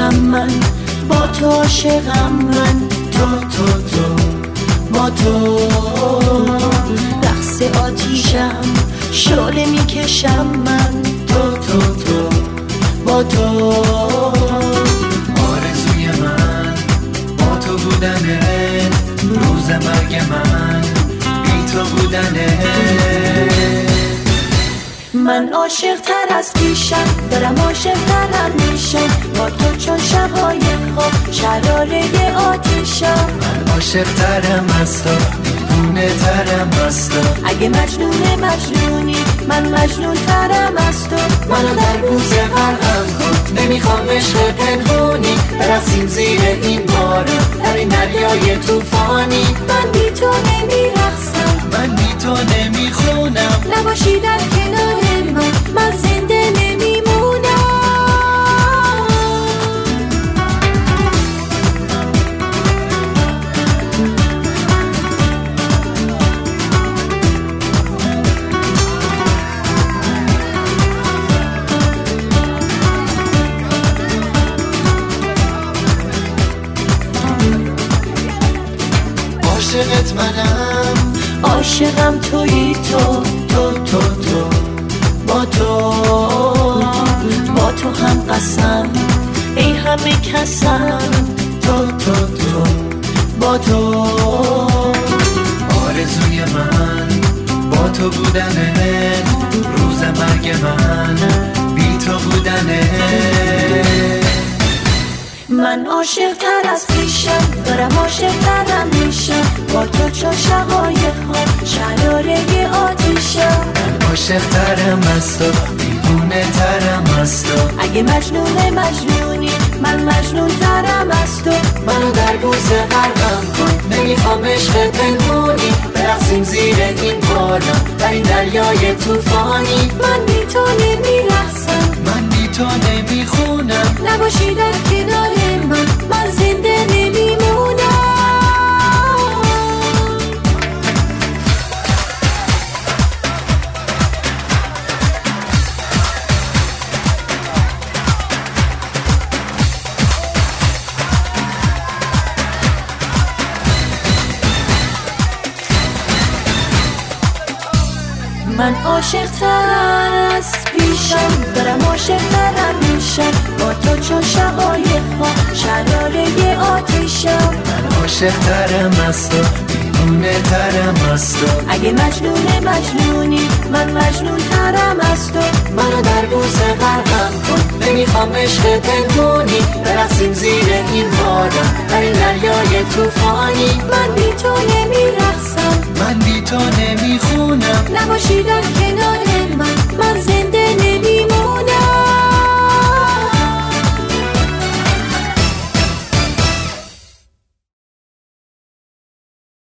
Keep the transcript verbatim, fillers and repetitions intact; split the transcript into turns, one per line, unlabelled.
عاشقم من، با تو عاشقم من، تو تو تو با تو رقص آتیشم، شعله میکشم من، تو تو تو با تو.
آرزوی من با تو بودنه، روز مرگ من بی تو بودنه.
من عاشق تر از پیشم، دارم عاشق ترم میشم، با تو چون شبای خواب شراره آتیشم.
من عاشق ترم از تو، دیوونه ترم از تو.
اگه مجنون مجنونی من مجنون ترم از تو.
منو در بوسه غرقم کن، نمیخوام عشق پنهونی، برقصیم زیر این بارون در این دریای طوفانی.
من بی تو نمیرقصم،
من بی تو نمیخونم،
نباشی در کنار من من زنده نمیمونم.
عاشقت منم،
عاشقم تویی تو، تو تو تو با تو، با تو هم قسم ای همه کسم، تو تو تو با تو.
آرزوی من با تو بودنه، روز مرگ من بی تو بودنه.
من عاشق تر از پیشم، دارم عاشق ترم میشم، با تو چون شقایق ها شراره آتیشم.
من عاشق ترم از تو، دیوونه ترم از تو.
اگه مجنون مجنونی من مجنون ترم از تو.
منو در بوسه غرقم کن، نمیخوام عشق پنهونی، برقصیم زیر این بارون در این دریای طوفانی.
من بی تو نمیرقصم،
من بی تو نمیخونم،
نباشی در کنار من من زنده نمیمونم. من عاشق تر از پیشم، دارم عاشق ترم میشم، با تو چون شقایق ها شراره آتیشم.
من عاشق ترم از تو، دیوونه ترم از تو.
اگه مجنون مجنونی من مجنون ترم از تو.
منو در بوسه غرقم کن، نمیخوام عشق پنهونی، برقصیم زیر این بارون در این دریای طوفانی.
من بی تو نمیرقصم،
من بی تو نمیخونم،
نباشی در کنار